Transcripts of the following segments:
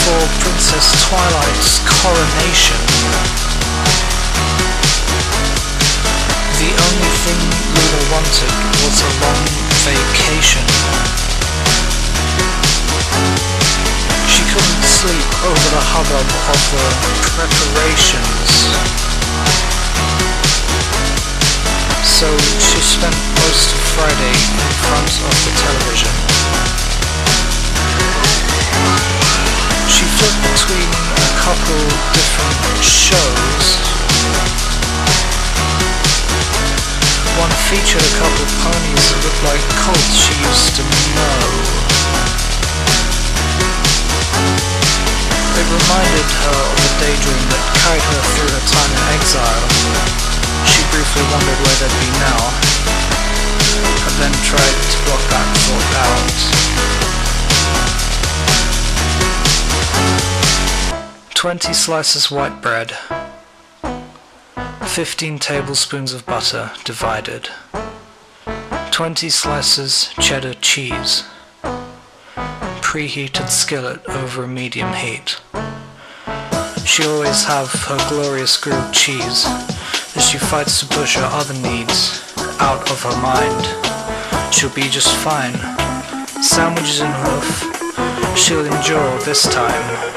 before Princess Twilight's coronation, the only thing Luna wanted was a long vacation. She couldn't sleep over the hubbub of the preparations, so she spent most of Friday in front of the television. She flipped between a couple different shows. One featured a couple ponies that looked like colts she used to know. It reminded her of a daydream that carried her through her time in exile. She briefly wondered where they'd be now, and then tried to block that thought out. 20 slices white bread, 15 tablespoons of butter divided, 20 slices cheddar cheese, preheated skillet over a medium heat. She'll always have her glorious grilled cheese as she fights to push her other needs out of her mind. She'll be just fine. Sandwiches and hoof, she'll endure this time.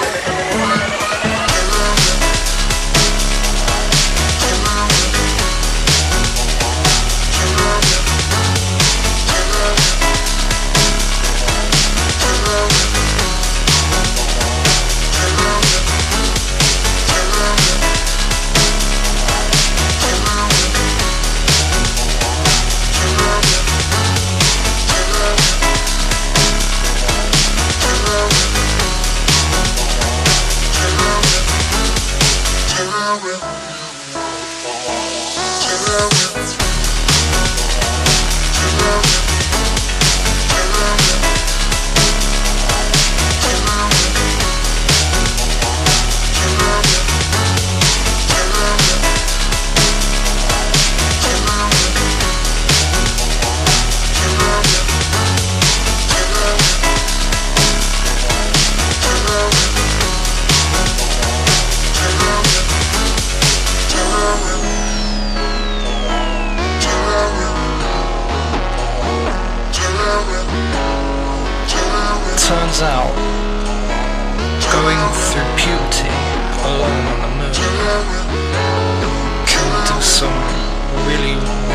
Turns out, going through puberty alone on the moon can do some really